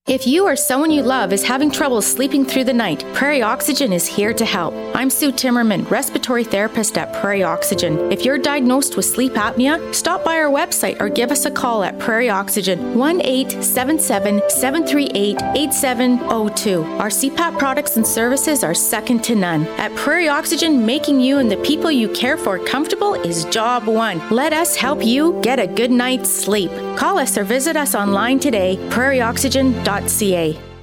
If you or someone you love is having trouble sleeping through the night, Prairie Oxygen is here to help. I'm Sue Timmerman, respiratory therapist at Prairie Oxygen. If you're diagnosed with sleep apnea, stop by our website or give us a call at Prairie Oxygen, 1-877-738-8702. Our CPAP products and services are second to none. At Prairie Oxygen, making you and the people you care for comfortable is job one. Let us help you get a good night's sleep. Call us or visit us online today, prairieoxygen.ca.